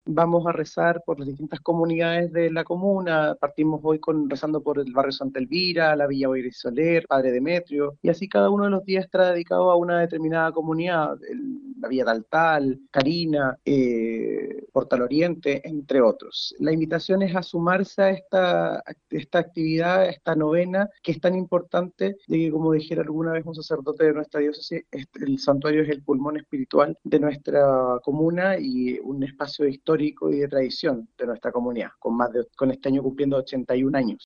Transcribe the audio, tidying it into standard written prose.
vamos a rezar por las distintas comunidades de la comuna. Partimos hoy rezando por el barrio Santa Elvira, la Villa Boyer y Soler, Padre Demetrio, y así cada uno de los días está dedicado a una determinada comunidad, la Villa Taltal, Carina, Portal Oriente, entre otros. La invitación es a sumarse a esta actividad, a esta novena, que es tan importante, de que, como dijera alguna vez un sacerdote de nuestra diócesis, el santuario es el pulmón espiritual de nuestra comuna y un espacio histórico y de tradición de nuestra comunidad, con este año cumpliendo 81 años.